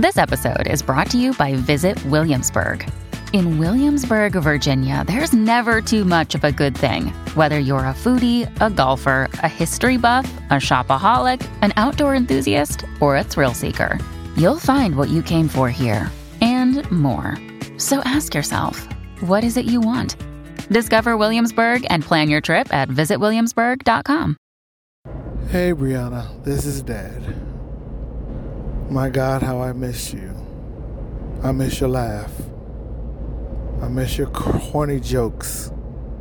This episode is brought to you by Visit Williamsburg. In Williamsburg, Virginia, there's never too much of a good thing. Whether you're a foodie, a golfer, a history buff, a shopaholic, an outdoor enthusiast, or a thrill seeker, you'll find what you came for here and more. So ask yourself, what is it you want? Discover Williamsburg and plan your trip at visitwilliamsburg.com. Hey Brianna, this is Dad. My God, how I miss you. I miss your laugh. I miss your corny jokes.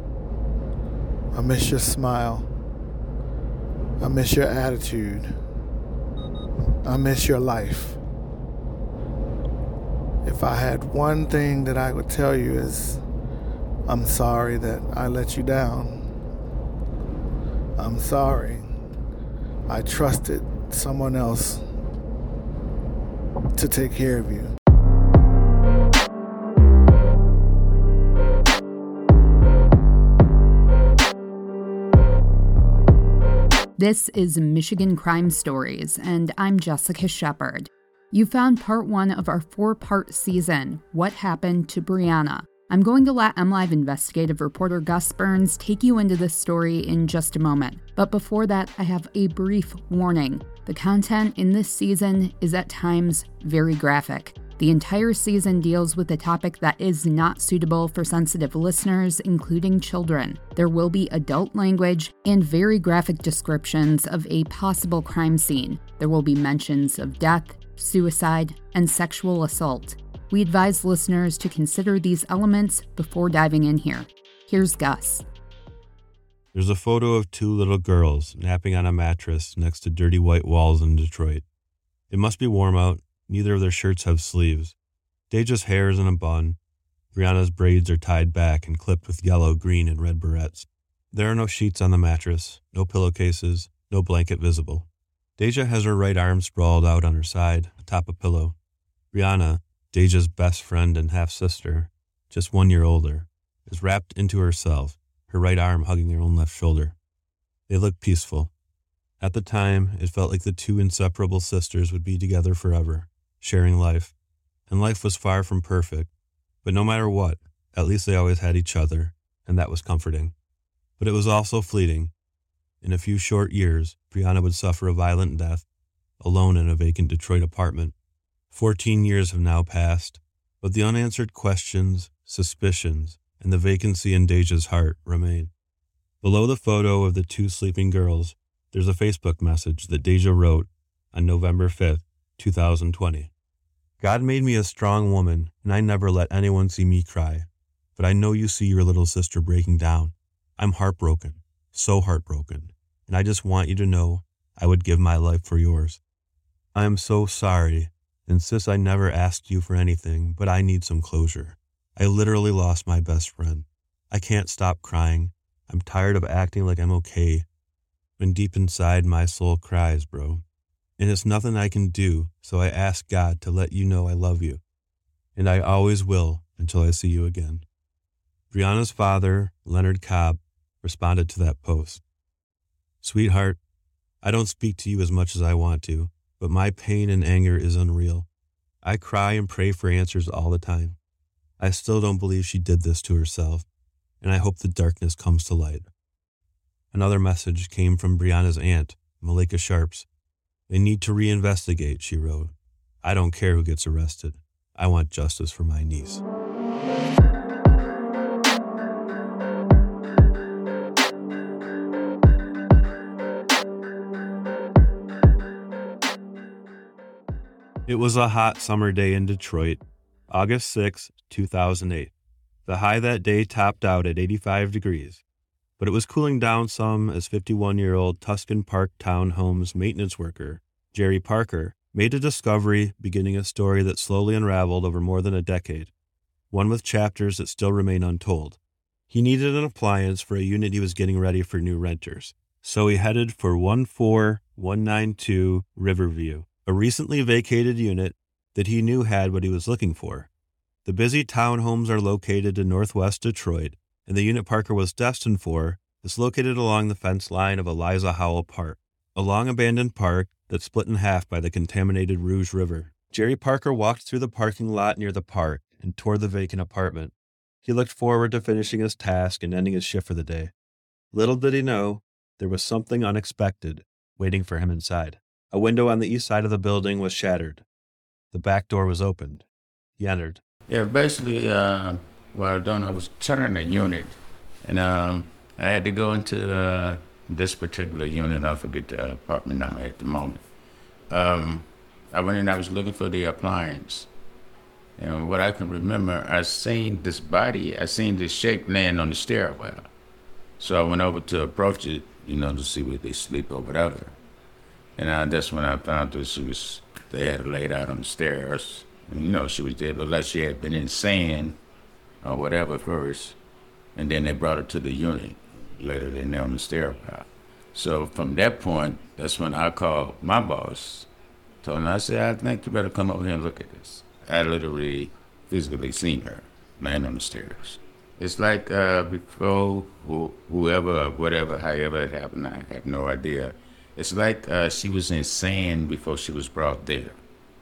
I miss your smile. I miss your attitude. I miss your life. If I had one thing that I would tell you is, I'm sorry that I let you down. I'm sorry. I trusted someone else to take care of you. This is Michigan Crime Stories, and I'm Jessica Shepard. You found part 1 of our 4-part season, What Happened to Brianna. I'm going to let MLive investigative reporter Gus Burns take you into this story in just a moment. But before that, I have a brief warning. The content in this season is at times very graphic. The entire season deals with a topic that is not suitable for sensitive listeners, including children. There will be adult language and very graphic descriptions of a possible crime scene. There will be mentions of death, suicide, and sexual assault. We advise listeners to consider these elements before diving in here. Here's Gus. There's a photo of 2 little girls napping on a mattress next to dirty white walls in Detroit. It must be warm out. Neither of their shirts have sleeves. Deja's hair is in a bun. Brianna's braids are tied back and clipped with yellow, green, and red barrettes. There are no sheets on the mattress, no pillowcases, no blanket visible. Deja has her right arm sprawled out on her side, atop a pillow. Brianna, Deja's best friend and half-sister, just 1 year older, is wrapped into herself, her right arm hugging her own left shoulder. They look peaceful. At the time, it felt like the 2 inseparable sisters would be together forever, sharing life. And life was far from perfect. But no matter what, at least they always had each other, and that was comforting. But it was also fleeting. In a few short years, Brianna would suffer a violent death, alone in a vacant Detroit apartment. 14 years have now passed, but the unanswered questions, suspicions, and the vacancy in Deja's heart remain. Below the photo of the 2 sleeping girls, there's a Facebook message that Deja wrote on November 5th, 2020. God made me a strong woman, and I never let anyone see me cry. But I know you see your little sister breaking down. I'm heartbroken, so heartbroken, and I just want you to know I would give my life for yours. I am so sorry. And sis, I never asked you for anything, but I need some closure. I literally lost my best friend. I can't stop crying. I'm tired of acting like I'm okay. When deep inside my soul cries, bro. And it's nothing I can do, so I ask God to let you know I love you. And I always will until I see you again. Brianna's father, Leonard Cobb, responded to that post. Sweetheart, I don't speak to you as much as I want to, but my pain and anger is unreal. I cry and pray for answers all the time. I still don't believe she did this to herself, and I hope the darkness comes to light. Another message came from Brianna's aunt, Malika Sharps. They need to reinvestigate, she wrote. I don't care who gets arrested. I want justice for my niece. It was a hot summer day in Detroit, August 6, 2008. The high that day topped out at 85 degrees, but it was cooling down some as 51-year-old Tuscan Park Townhomes maintenance worker, Jerry Parker, made a discovery beginning a story that slowly unraveled over more than a decade, one with chapters that still remain untold. He needed an appliance for a unit he was getting ready for new renters, so he headed for 14192 Riverview, a recently vacated unit that he knew had what he was looking for. The busy townhomes are located in northwest Detroit, and the unit Parker was destined for is located along the fence line of Eliza Howell Park, a long abandoned park that's split in half by the contaminated Rouge River. Jerry Parker walked through the parking lot near the park and toward the vacant apartment. He looked forward to finishing his task and ending his shift for the day. Little did he know, there was something unexpected waiting for him inside. A window on the east side of the building was shattered. The back door was opened. He entered. Yeah, basically, what I done, I was turning a unit, and I had to go into this particular unit. I forget the apartment I'm at the moment. I went in, I was looking for the appliance. And what I can remember, I seen this body, I seen this shape laying on the stairwell. So I went over to approach it, to see where they sleep over there. And that's when I found that they had her laid out on the stairs. And, she was dead, unless she had been insane or whatever first. And then they brought her to the unit, laid her in there on the stairwell. So from that point, that's when I called my boss. Told him, I said, I think you better come over here and look at this. I literally physically seen her laying on the stairs. It's like before whoever, whatever, however it happened, I have no idea. It's like she was insane before she was brought there.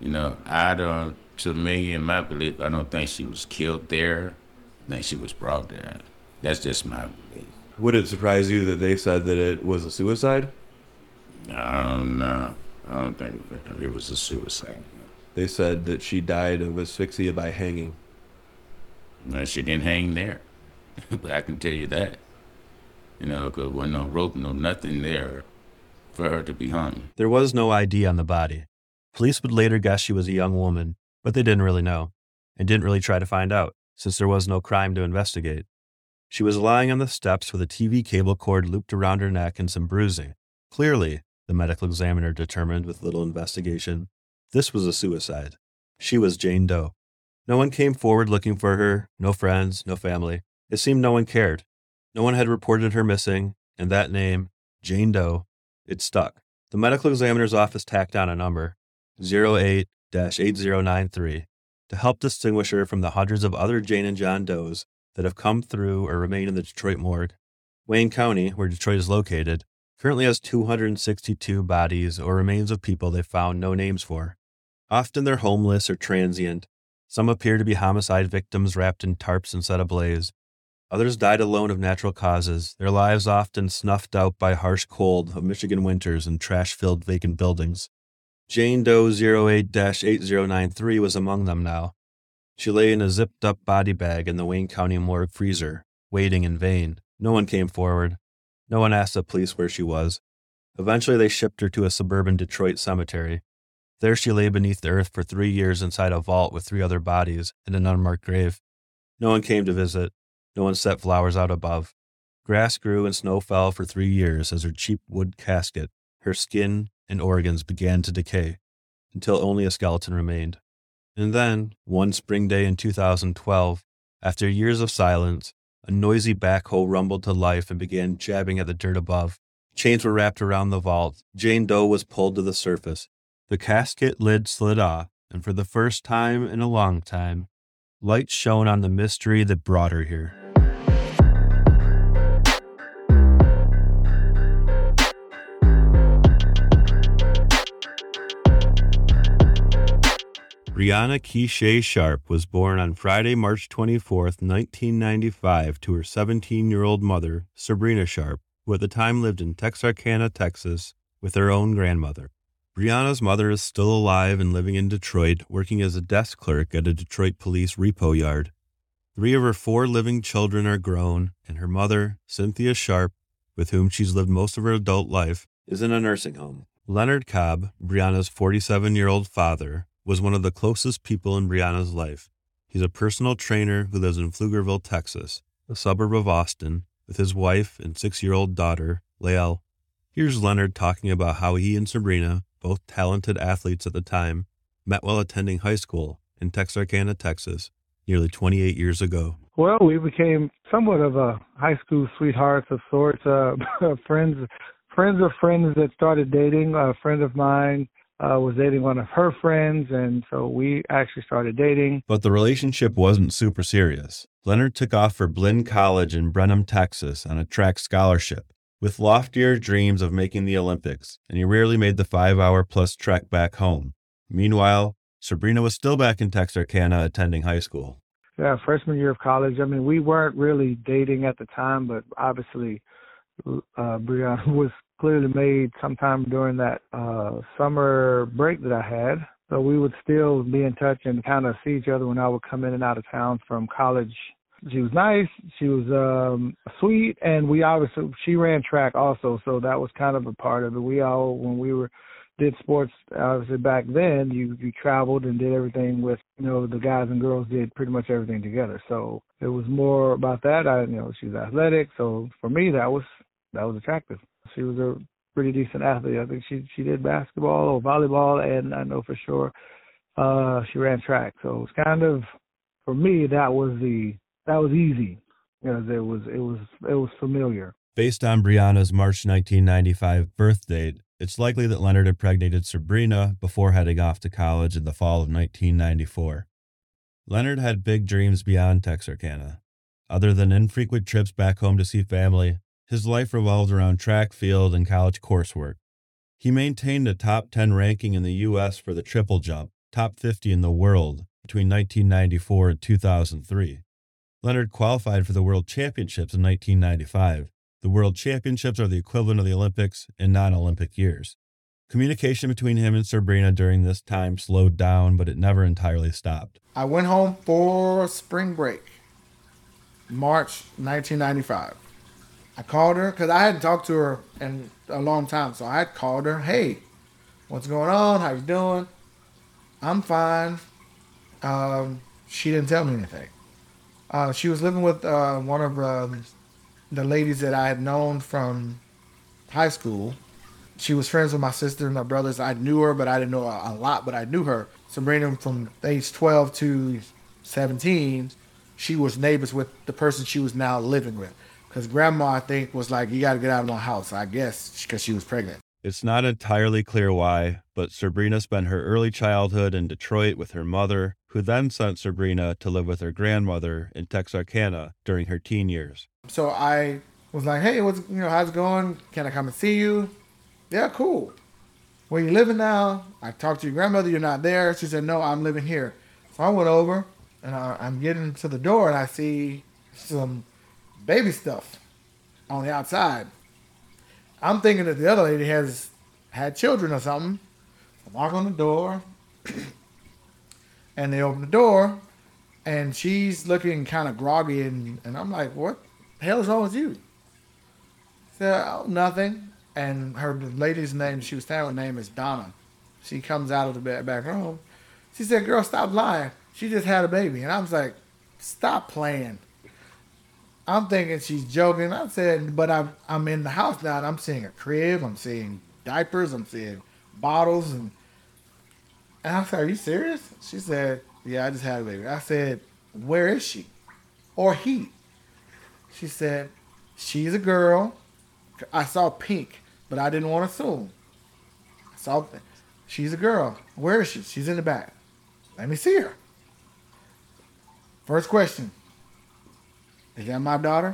To me, in my belief, I don't think she was killed there. I think she was brought there. That's just my belief. Would it surprise you that they said that it was a suicide? No, I don't think it was a suicide. They said that she died of asphyxia by hanging. No, she didn't hang there. But I can tell you that. Because there wasn't no rope, no nothing there for her to be hung. There was no ID on the body. Police would later guess she was a young woman, but they didn't really know, and didn't really try to find out, since there was no crime to investigate. She was lying on the steps with a TV cable cord looped around her neck and some bruising. Clearly, the medical examiner determined with little investigation, this was a suicide. She was Jane Doe. No one came forward looking for her, no friends, no family. It seemed no one cared. No one had reported her missing, and that name, Jane Doe, it stuck. The medical examiner's office tacked on a number, 08-8093, to help distinguish her from the hundreds of other Jane and John Does that have come through or remain in the Detroit morgue. Wayne County, where Detroit is located, currently has 262 bodies or remains of people they found no names for. Often they're homeless or transient. Some appear to be homicide victims wrapped in tarps and set ablaze. Others died alone of natural causes, their lives often snuffed out by harsh cold of Michigan winters and trash-filled vacant buildings. Jane Doe 08-8093 was among them now. She lay in a zipped-up body bag in the Wayne County morgue freezer, waiting in vain. No one came forward. No one asked the police where she was. Eventually they shipped her to a suburban Detroit cemetery. There she lay beneath the earth for 3 years inside a vault with 3 other bodies in an unmarked grave. No one came to visit. No one set flowers out above. Grass grew and snow fell for 3 years as her cheap wood casket, her skin and organs began to decay, until only a skeleton remained. And then, one spring day in 2012, after years of silence, a noisy backhoe rumbled to life and began jabbing at the dirt above. Chains were wrapped around the vault. Jane Doe was pulled to the surface. The casket lid slid off, and for the first time in a long time, light shone on the mystery that brought her here. Brianna Keisha Sharp was born on Friday, March 24, 1995, to her 17-year-old mother, Sabrina Sharp, who at the time lived in Texarkana, Texas, with her own grandmother. Brianna's mother is still alive and living in Detroit, working as a desk clerk at a Detroit police repo yard. 3 of her 4 living children are grown, and her mother, Cynthia Sharp, with whom she's lived most of her adult life, is in a nursing home. Leonard Cobb, Brianna's 47-year-old father, was one of the closest people in Brianna's life. He's a personal trainer who lives in Pflugerville, Texas, a suburb of Austin, with his wife and 6-year-old daughter, Lael. Here's Leonard talking about how he and Sabrina, both talented athletes at the time, met while attending high school in Texarkana, Texas, nearly 28 years ago. Well, we became somewhat of a high school sweethearts of sorts, friends of friends that started dating. A friend of mine was dating one of her friends, and so we actually started dating. But the relationship wasn't super serious. Leonard took off for Blinn College in Brenham, Texas on a track scholarship, with loftier dreams of making the Olympics, and he rarely made the 5-hour-plus trek back home. Meanwhile, Sabrina was still back in Texarkana attending high school. Yeah, freshman year of college. I mean, we weren't really dating at the time, but obviously Brianna was clearly made sometime during that summer break that I had. So we would still be in touch and kind of see each other when I would come in and out of town from college. She was nice. She was sweet, and she ran track also, so that was kind of a part of it. We all, when we did sports, obviously back then, you traveled and did everything with, the guys and girls did pretty much everything together. So it was more about that. She was athletic, so for me that was attractive. She was a pretty decent athlete. I think she did basketball or volleyball, and I know for sure she ran track. So it's kind of, for me, that was easy because it was familiar. Based on Brianna's March 1995 birth date, it's likely that Leonard impregnated Sabrina before heading off to college in the fall of 1994. Leonard had big dreams beyond Texarkana. Other than infrequent trips back home to see family, his life revolved around track, field, and college coursework. He maintained a top 10 ranking in the U.S. for the triple jump, top 50 in the world, between 1994 and 2003. Leonard qualified for the World Championships in 1995. The World Championships are the equivalent of the Olympics in non-Olympic years. Communication between him and Sabrina during this time slowed down, but it never entirely stopped. I went home for spring break, March 1995. I called her because I hadn't talked to her in a long time, so I had called her. Hey, what's going on? How you doing? I'm fine. She didn't tell me anything. She was living with one of the ladies that I had known from high school. She was friends with my sister and my brothers. I knew her, but I didn't know a lot, but I knew her. Sabrina, from age 12 to 17, she was neighbors with the person she was now living with. Because grandma, I think, was like, you got to get out of my house, I guess, because she was pregnant. It's not entirely clear why, but Sabrina spent her early childhood in Detroit with her mother, who then sent Sabrina to live with her grandmother in Texarkana during her teen years. So I was like, hey, how's it going? Can I come and see you? Yeah, cool. Where you living now? I talked to your grandmother, you're not there. She said, no, I'm living here. So I went over, and I'm getting to the door, and I see some baby stuff on the outside. I'm thinking that the other lady had children or something. I walk on the door, and they open the door, and she's looking kind of groggy, and I'm like, what the hell is wrong with you? She said, oh, nothing. And the lady's name, she was standing with, name is Donna. She comes out of the back room. She said, girl, stop lying. She just had a baby. And I was like, stop playing. I'm thinking she's joking. I said, but I'm in the house now, and I'm seeing a crib, I'm seeing diapers, I'm seeing bottles, and I said, are you serious? She said, yeah, I just had a baby. I said, where is she? Or he? She said, she's a girl. I saw pink, but I didn't want to assume. She's a girl. Where is she? She's in the back. Let me see her. First question. Is that my daughter?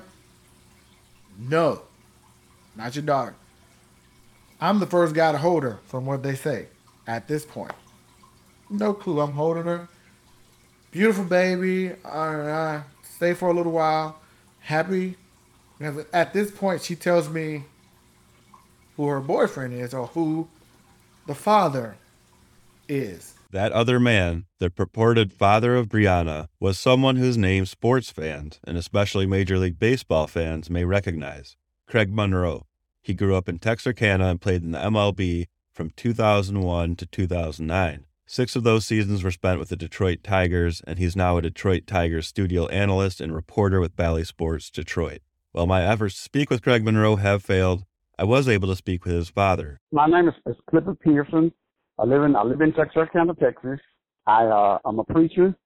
No, not your daughter. I'm the first guy to hold her, from what they say, at this point. No clue. I'm holding her. Beautiful baby. Stay for a little while. Happy. Because at this point, she tells me who her boyfriend is or who the father is. That other man, the purported father of Brianna, was someone whose name sports fans, and especially Major League Baseball fans, may recognize. Craig Monroe. He grew up in Texarkana and played in the MLB from 2001 to 2009. 6 of those seasons were spent with the Detroit Tigers, and he's now a Detroit Tigers studio analyst and reporter with Bally Sports Detroit. While my efforts to speak with Craig Monroe have failed, I was able to speak with his father. My name is Clifford Pearson. I live in Texarkana, Texas. I'm a preacher.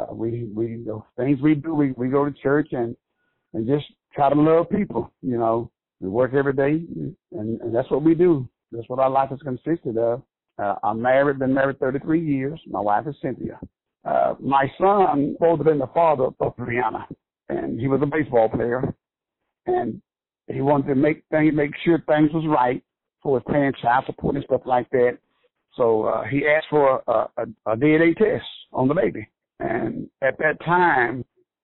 Things we do, we go to church and just try to love people. We work every day, and that's what we do. That's what our life is consisted of. I'm married, been married 33 years. My wife is Cynthia. My son supposed to have been the father of Brianna, and he was a baseball player, and he wanted to make sure things was right for his paying child support and stuff like that. So he asked for a DNA test on the baby. And at that time,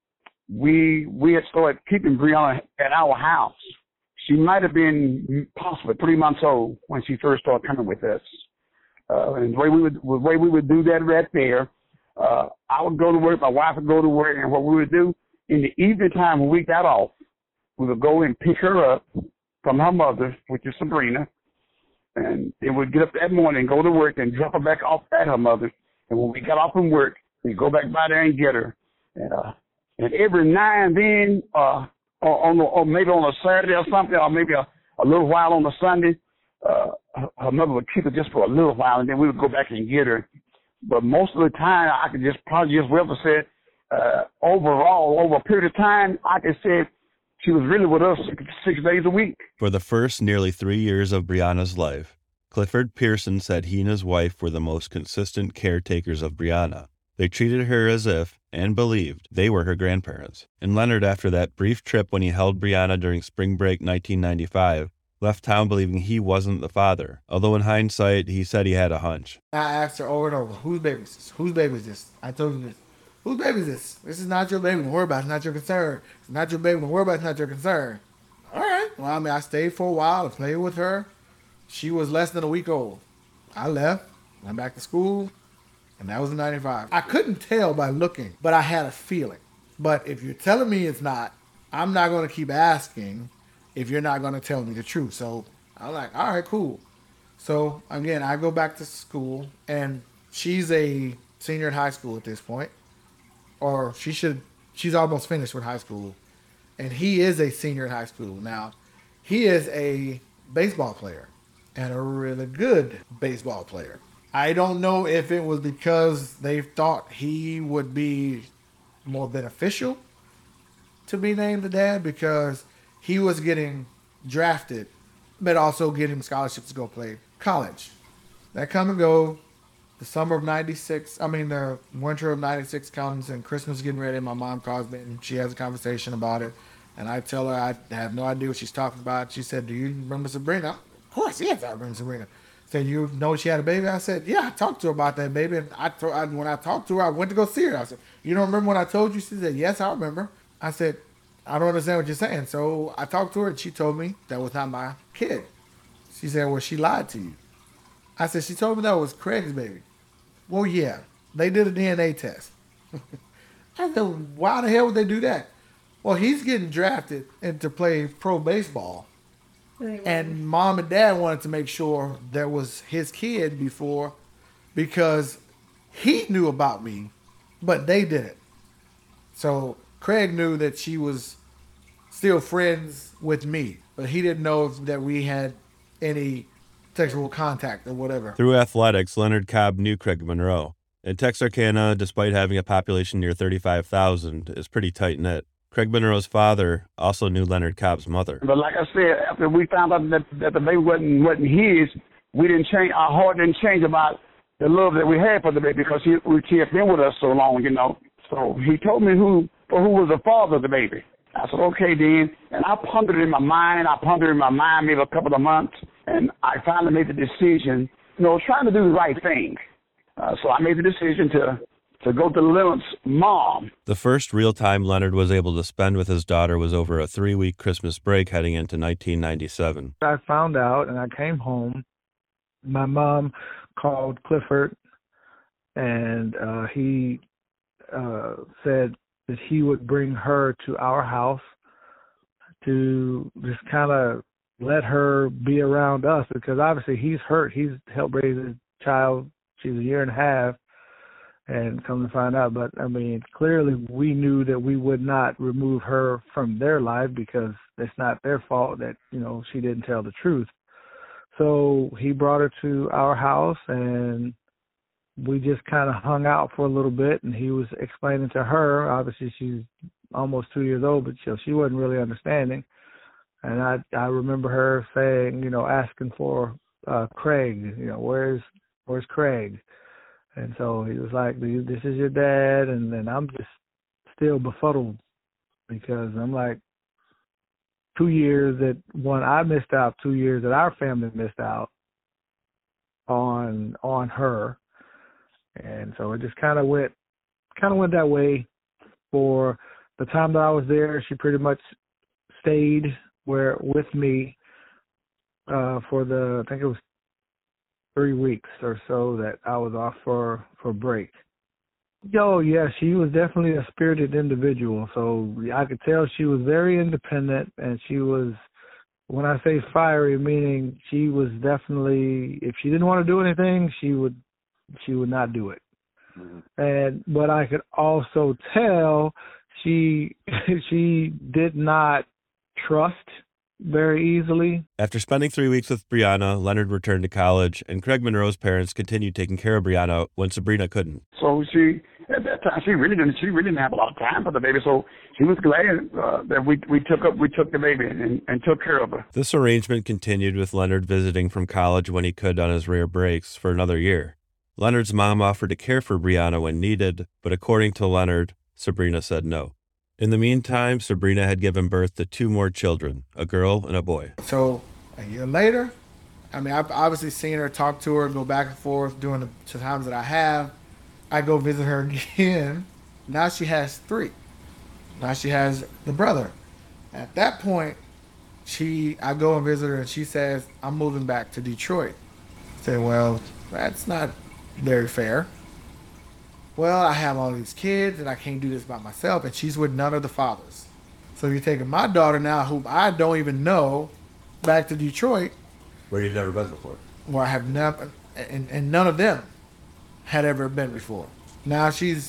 we had started keeping Brianna at our house. She might have been possibly 3 months old when she first started coming with us. And the way we would do that right there, I would go to work, my wife would go to work, and what we would do in the evening time when we got off, we would go and pick her up from her mother, which is Sabrina, and then we'd get up that morning, go to work, and drop her back off at her mother. And when we got off from work, we'd go back by there and get her. And every now and then, or maybe on a Saturday or something, or maybe a little while on a Sunday, her mother would keep her just for a little while, and then we would go back and get her. But most of the time, I could probably well have said, overall, over a period of time, I could say she was really with us 6 days a week. For the first nearly 3 years of Brianna's life, Clifford Pearson said he and his wife were the most consistent caretakers of Brianna. They treated her as if, and believed, they were her grandparents. And Leonard, after that brief trip when he held Brianna during spring break 1995, left town believing he wasn't the father, although in hindsight, he said he had a hunch. I asked her over and over, whose baby is this? Whose baby is this? I told you this. Whose baby is this? This is not your baby. Don't worry about it. It's not your concern. It's not your baby. Don't worry about it. It's not your concern. All right. Well, I mean, I stayed for a while and played with her. She was less than a week old. I left, went back to school, and that was in 95. I couldn't tell by looking, but I had a feeling. But if you're telling me it's not, I'm not going to keep asking if you're not going to tell me the truth. So I'm like, all right, cool. So again, I go back to school, and she's a senior in high school at this point. Or she's almost finished with high school. And he is a senior in high school. Now, he is a baseball player and a really good baseball player. I don't know if it was because they thought he would be more beneficial to be named the dad, because he was getting drafted, but also getting scholarships to go play college. That come and go. The winter of 96 comes, and Christmas is getting ready, and my mom calls me and she has a conversation about it. And I tell her I have no idea what she's talking about. She said, do you remember Sabrina? Of course, yes, I remember Sabrina. Said, you know she had a baby? I said, yeah, I talked to her about that baby. And when I talked to her, I went to go see her. I said, you don't remember when I told you? She said, yes, I remember. I said, I don't understand what you're saying. So I talked to her, and she told me that was not my kid. She said, well, she lied to you. I said, she told me that was Craig's baby. Well, yeah, they did a DNA test. I said, why the hell would they do that? Well, he's getting drafted and to play pro baseball. And mom and dad wanted to make sure there was his kid before, because he knew about me, but they didn't. So Craig knew that she was still friends with me, but he didn't know that we had any sexual contact or whatever. Through athletics, Leonard Cobb knew Craig Monroe. And Texarkana, despite having a population near 35,000, is pretty tight-knit. Craig Monroe's father also knew Leonard Cobb's mother. But like I said, after we found out that the baby wasn't his, we didn't change. Our heart didn't change about the love that we had for the baby, because he had been with us so long, you know. So he told me who was the father of the baby. I said, okay, then. And I pondered in my mind maybe a couple of months, and I finally made the decision, trying to do the right thing. So I made the decision to go to Leonard's mom. The first real time Leonard was able to spend with his daughter was over a 3-week Christmas break heading into 1997. I found out, and I came home. My mom called Clifford, and he said that he would bring her to our house to just kind of let her be around us, because obviously he's hurt. He's helped raise a child. She's a year and a half, and come to find out. But, I mean, clearly we knew that we would not remove her from their life, because it's not their fault that, she didn't tell the truth. So he brought her to our house, and we just kind of hung out for a little bit, and he was explaining to her, obviously she's almost 2 years old, but she wasn't really understanding. And I remember her saying, asking for Craig, where's Craig? And so he was like, this is your dad. And then I'm just still befuddled, because I'm like, 2 years that I missed out, 2 years that our family missed out. on her, and so it just kind of went that way for the time that I was there. She pretty much stayed with me for I think it was 3 weeks or so that I was off for break. Yeah, she was definitely a spirited individual. So I could tell she was very independent, and she was, when I say fiery, meaning she was definitely, if she didn't want to do anything, she would not do it. Mm-hmm. But I could also tell she did not trust very easily. After spending 3 weeks with Brianna, Leonard returned to college, and Craig Monroe's parents continued taking care of Brianna when Sabrina couldn't. So at that time, she really didn't have a lot of time for the baby. So she was glad that we took the baby and took care of her. This arrangement continued, with Leonard visiting from college when he could on his rare breaks for another year. Leonard's mom offered to care for Brianna when needed, but according to Leonard, Sabrina said no. In the meantime, Sabrina had given birth to 2 more children, a girl and a boy. So a year later, I mean, I've obviously seen her, talk to her, go back and forth during the times that I have. I go visit her again. Now she has 3. Now she has the brother. At that point, I go and visit her, and she says, I'm moving back to Detroit. I say, well, that's not very fair. Well, I have all these kids, and I can't do this by myself, and she's with none of the fathers. So you're taking my daughter now, whom I don't even know, back to Detroit. Where you've never been before. Where I have never, and none of them had ever been before. Now she's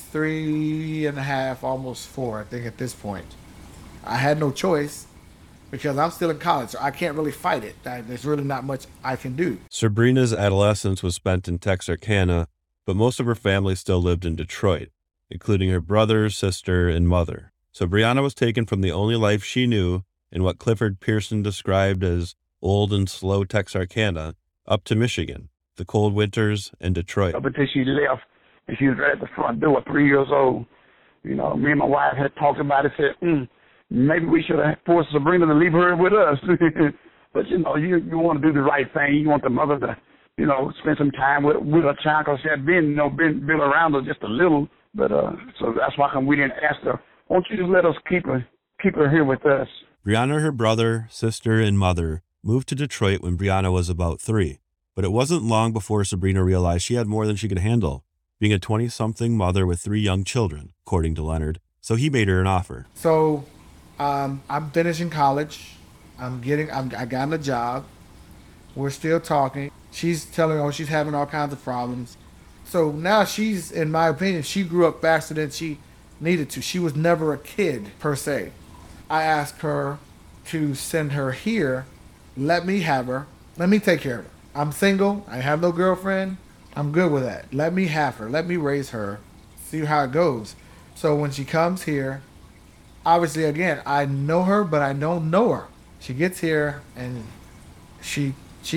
3.5, almost 4, I think, at this point. I had no choice because I'm still in college, so I can't really fight it. There's really not much I can do. Sabrina's adolescence was spent in Texarkana, but most of her family still lived in Detroit, including her brother, sister, and mother. So Brianna was taken from the only life she knew in what Clifford Pearson described as old and slow Texarkana up to Michigan, the cold winters, and Detroit. Up until she left, and she was right at the front door, 3 years old. You know, me and my wife had talked about it, said, maybe we should have forced Sabrina to leave her with us. But, you know, you want to do the right thing. You want the mother to, you know, spend some time with a child, because she had been around her just a little. But so that's why we didn't ask her, won't you just let us keep her here with us? Brianna, her brother, sister, and mother moved to Detroit when Brianna was about 3. But it wasn't long before Sabrina realized she had more than she could handle, being a 20-something mother with 3 young children, according to Leonard. So he made her an offer. So I'm finishing college. I got a job. We're still talking. She's telling me, she's having all kinds of problems. So now she's, in my opinion, she grew up faster than she needed to. She was never a kid, per se. I asked her to send her here. Let me have her. Let me take care of her. I'm single. I have no girlfriend. I'm good with that. Let me have her. Let me raise her. See how it goes. So when she comes here, obviously, again, I know her, but I don't know her. She gets here, and she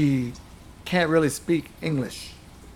can't really speak English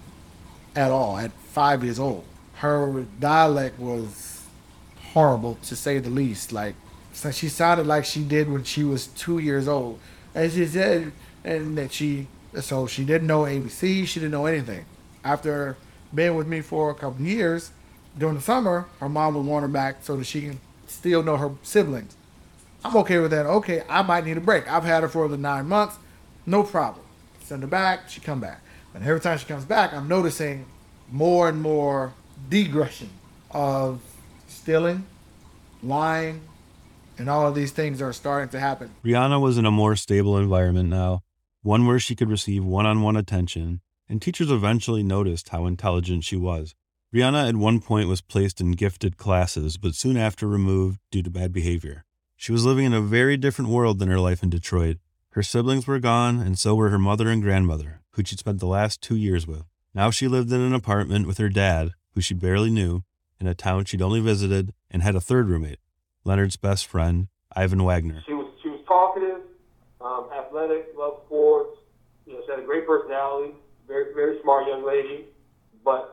at all at 5 years old. Her dialect was horrible, to say the least. So she sounded like she did when she was 2 years old. And she said, and that she didn't know ABC, she didn't know anything. After being with me for a couple of years, during the summer, her mom would want her back so that she can still know her siblings. I'm okay with that. Okay, I might need a break. I've had her for the 9 months, no problem. Send her back, she come back. And every time she comes back, I'm noticing more and more digression of stealing, lying, and all of these things are starting to happen. Brianna was in a more stable environment now, one where she could receive one-on-one attention, and teachers eventually noticed how intelligent she was. Brianna at one point was placed in gifted classes, but soon after removed due to bad behavior. She was living in a very different world than her life in Detroit. Her siblings were gone, and so were her mother and grandmother, who she'd spent the last 2 years with. Now she lived in an apartment with her dad, who she barely knew, in a town she'd only visited, and had a third roommate, Leonard's best friend, Ivan Wagner. She was talkative, athletic, loved sports. She had a great personality, very, very smart young lady. But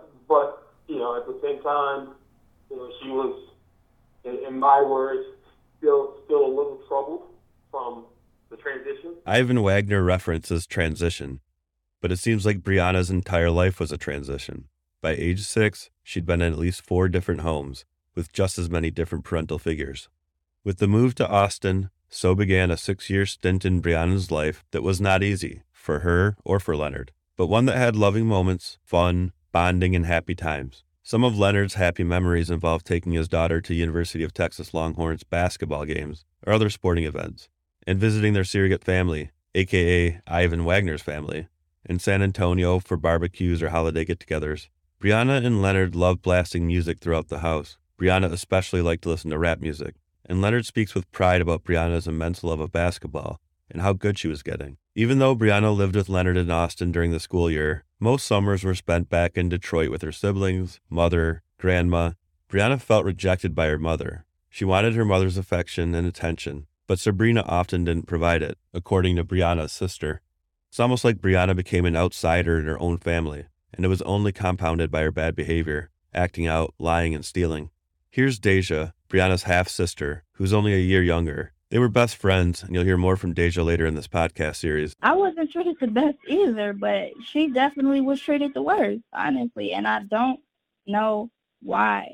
at the same time, she was, in my words, still a little troubled from the transition. Ivan Wagner references transition. But it seems like Brianna's entire life was a transition. By age 6, she'd been in at least 4 different homes, with just as many different parental figures. With the move to Austin, so began a 6-year stint in Brianna's life that was not easy, for her or for Leonard, but one that had loving moments, fun, bonding, and happy times. Some of Leonard's happy memories involved taking his daughter to University of Texas Longhorns basketball games or other sporting events, and visiting their surrogate family, aka Ivan Wagner's family, in San Antonio for barbecues or holiday get-togethers. Brianna and Leonard loved blasting music throughout the house. Brianna especially liked to listen to rap music, and Leonard speaks with pride about Brianna's immense love of basketball and how good she was getting. Even though Brianna lived with Leonard in Austin during the school year, most summers were spent back in Detroit with her siblings, mother, grandma. Brianna felt rejected by her mother. She wanted her mother's affection and attention, but Sabrina often didn't provide it, according to Brianna's sister. It's almost like Brianna became an outsider in her own family, and it was only compounded by her bad behavior, acting out, lying, and stealing. Here's Deja, Brianna's half-sister, who's only a year younger. They were best friends, and you'll hear more from Deja later in this podcast series. I wasn't treated the best either, but she definitely was treated the worst, honestly, and I don't know why.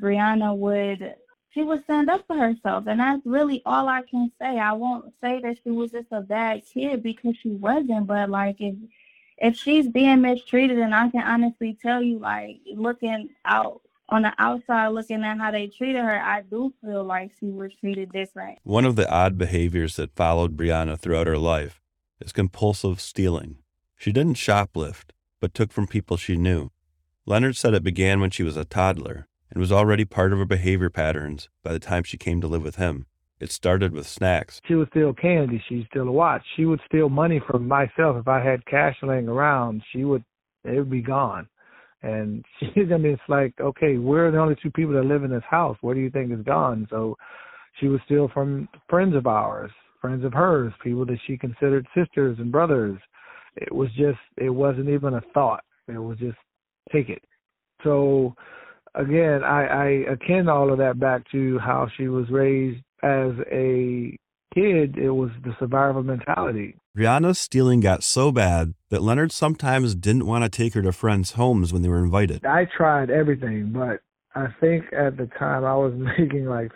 Brianna she would stand up for herself, and that's really all I can say. I won't say that she was just a bad kid because she wasn't, but like if she's being mistreated, and I can honestly tell you, like, looking out on the outside, looking at how they treated her, I do feel like she was treated different. One of the odd behaviors that followed Brianna throughout her life is compulsive stealing. She didn't shoplift, but took from people she knew. Leonard said it began when she was a toddler and was already part of her behavior patterns by the time she came to live with him. It started with snacks. She would steal candy. She'd steal a watch. She would steal money from myself. If I had cash laying around, it would be gone. And it's like, okay, we're the only 2 people that live in this house. What do you think is gone? So she would steal from friends of ours, friends of hers, people that she considered sisters and brothers. It wasn't even a thought. It was just take it. So again, I akin all of that back to how she was raised as a kid. It was the survival mentality. Brianna's stealing got so bad that Leonard sometimes didn't want to take her to friends' homes when they were invited. I tried everything, but I think at the time I was making like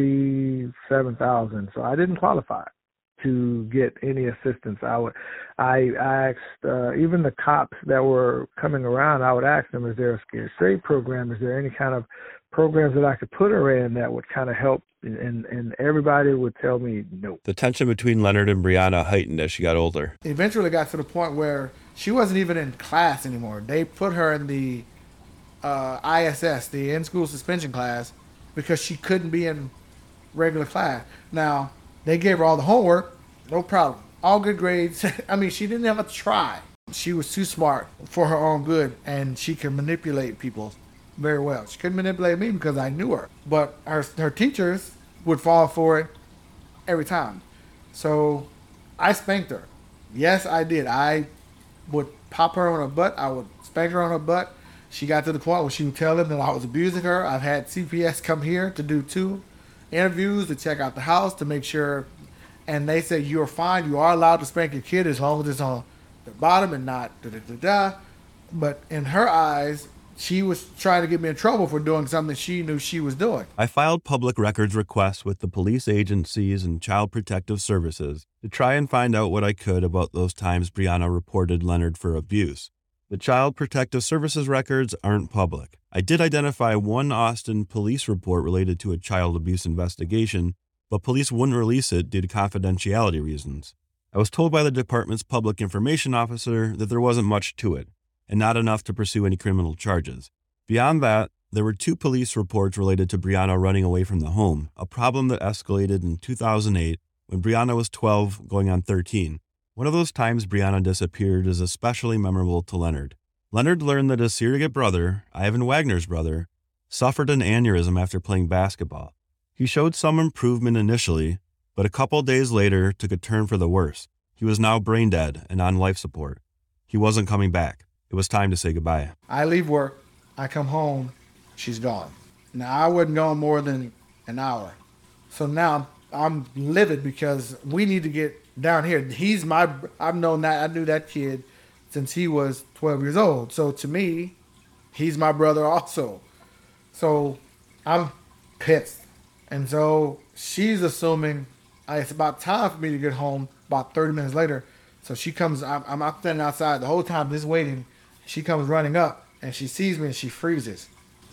$37,000, so I didn't qualify to get any assistance. I asked even the cops that were coming around. I would ask them, "Is there a scared straight program? Is there any kind of programs that I could put her in that would kind of help?" And everybody would tell me no. The tension between Leonard and Brianna heightened as she got older. It eventually got to the point where she wasn't even in class anymore. They put her in the ISS, the in-school suspension class, because she couldn't be in regular class. Now, they gave her all the homework, no problem. All good grades. I mean, she didn't have to try. She was too smart for her own good, and she could manipulate people very well. She couldn't manipulate me because I knew her, but her teachers would fall for it every time. So I spanked her. Yes, I did. I would pop her on her butt. I would spank her on her butt. She got to the point where she would tell them that I was abusing her. I've had CPS come here to do 2 interviews to check out the house to make sure, and they said, "You're fine. You are allowed to spank your kid as long as it's on the bottom and not da-da-da-da." But in her eyes, she was trying to get me in trouble for doing something she knew she was doing. I filed public records requests with the police agencies and Child Protective Services to try and find out what I could about those times Brianna reported Leonard for abuse. The Child Protective Services records aren't public. I did identify one Austin police report related to a child abuse investigation, but police wouldn't release it due to confidentiality reasons. I was told by the department's public information officer that there wasn't much to it, and not enough to pursue any criminal charges. Beyond that, there were 2 police reports related to Brianna running away from the home, a problem that escalated in 2008 when Brianna was 12 going on 13. One of those times Brianna disappeared is especially memorable to Leonard. Leonard learned that his surrogate brother, Ivan Wagner's brother, suffered an aneurysm after playing basketball. He showed some improvement initially, but a couple days later took a turn for the worse. He was now brain dead and on life support. He wasn't coming back. It was time to say goodbye. I leave work, I come home, she's gone. Now, I wasn't gone more than an hour. So now I'm livid because we need to get down here. I knew that kid since he was 12 years old. So to me, he's my brother also. So I'm pissed. And so she's assuming it's about time for me to get home about 30 minutes later. So she comes, I'm standing outside the whole time just waiting. She comes running up and she sees me and she freezes.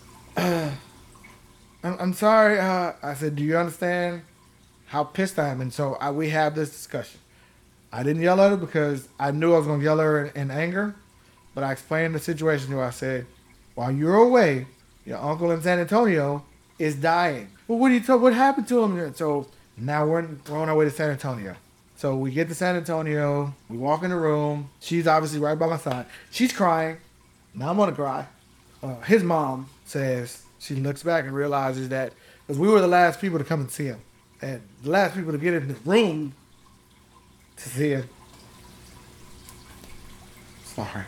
I'm sorry. I said, do you understand how pissed I am? And so we have this discussion. I didn't yell at her because I knew I was going to yell at her in anger. But I explained the situation to her. I said, while you're away, your uncle in San Antonio is dying. Well, what happened to him? And so now we're on our way to San Antonio. So we get to San Antonio. We walk in the room. She's obviously right by my side. She's crying. Now I'm going to cry. His mom says, she looks back and realizes that because we were the last people to come and see him. And the last people to get in the room to see him. Sorry.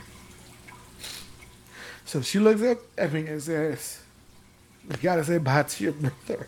So she looks up at me and says, you gotta say bye to your brother.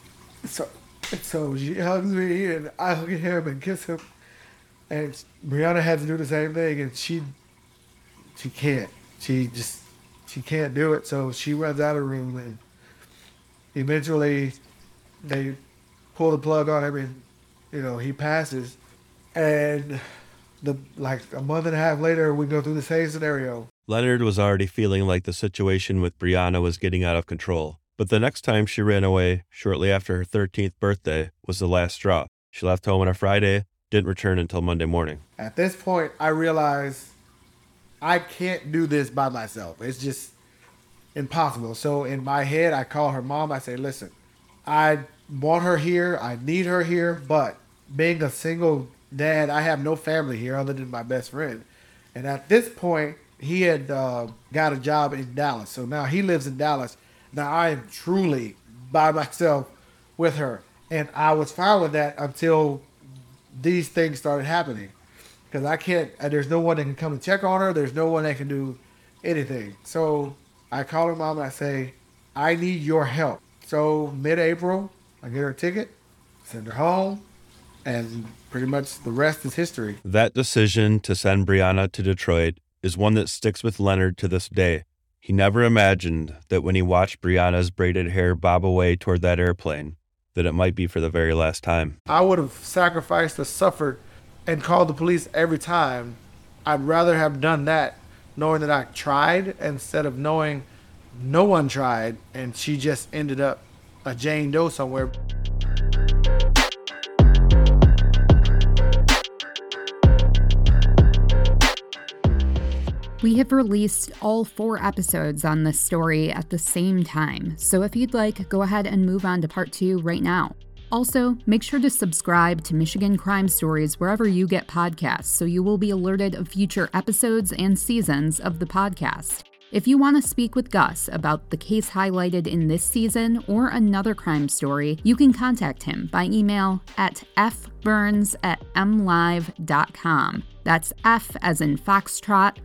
So she hugs me and I hug him and kiss him. And Brianna had to do the same thing and she can't. She can't do it. So she runs out of the room and eventually they pull the plug on him and, he passes. And like a month and a half later, we go through the same scenario. Leonard was already feeling like the situation with Brianna was getting out of control. But the next time she ran away, shortly after her 13th birthday, was the last straw. She left home on a Friday, didn't return until Monday morning. At this point, I realized I can't do this by myself. It's just impossible. So in my head, I call her mom. I say, listen, I want her here. I need her here. But being a single dad, I have no family here other than my best friend. And at this point, he had got a job in Dallas. So now he lives in Dallas. Now I am truly by myself with her. And I was fine with that until these things started happening. Because I can't, there's no one that can come and check on her. There's no one that can do anything. So I call her mom and I say, I need your help. So mid-April, I get her a ticket, send her home, and pretty much the rest is history. That decision to send Brianna to Detroit is one that sticks with Leonard to this day. He never imagined that when he watched Brianna's braided hair bob away toward that airplane, that it might be for the very last time. I would have sacrificed or suffered and called the police every time. I'd rather have done that knowing that I tried instead of knowing no one tried and she just ended up a Jane Doe somewhere. We have released all 4 episodes on this story at the same time, so if you'd like, go ahead and move on to part 2 right now. Also, make sure to subscribe to Michigan Crime Stories wherever you get podcasts so you will be alerted of future episodes and seasons of the podcast. If you want to speak with Gus about the case highlighted in this season or another crime story, you can contact him by email at fburns@mlive.com. That's F as in Foxtrot,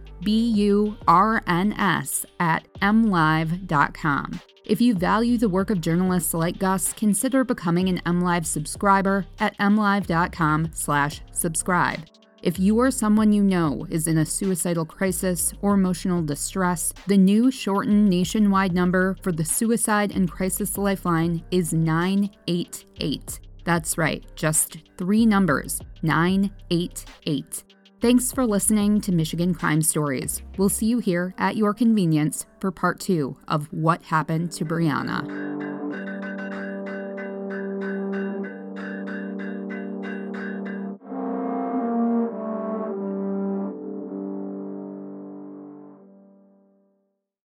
BURNS@mlive.com. If you value the work of journalists like Gus, consider becoming an MLive subscriber at mlive.com/subscribe. If you or someone you know is in a suicidal crisis or emotional distress, the new shortened nationwide number for the Suicide and Crisis Lifeline is 988. That's right, just 3 numbers, 988. Thanks for listening to Michigan Crime Stories. We'll see you here at your convenience for part 2 of What Happened to Brianna.